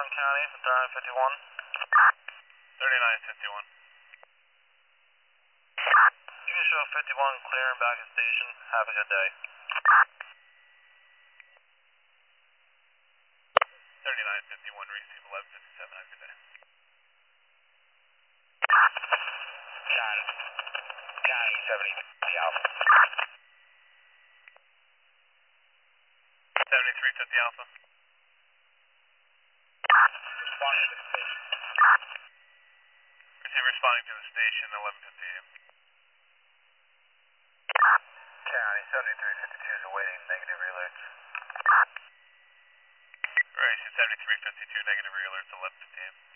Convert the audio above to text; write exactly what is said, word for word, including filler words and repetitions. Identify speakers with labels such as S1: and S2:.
S1: Long County for thirty-nine fifty-one.
S2: thirty-nine fifty-one.
S1: You can show fifty-one clearing back at station. Have a good day.
S2: thirty-nine fifty-one, receive eleven fifty-seven, have a good day.
S1: Got it. County seventy, the Alpha.
S2: seventy-three fifty Alpha.
S1: Responding to the station.
S2: Receive responding to the station, eleven fifty a m.
S1: County seventy-three fifty-two is awaiting negative alerts.
S2: Right, seventy-three fifty-two, negative alerts, eleven fifty a m.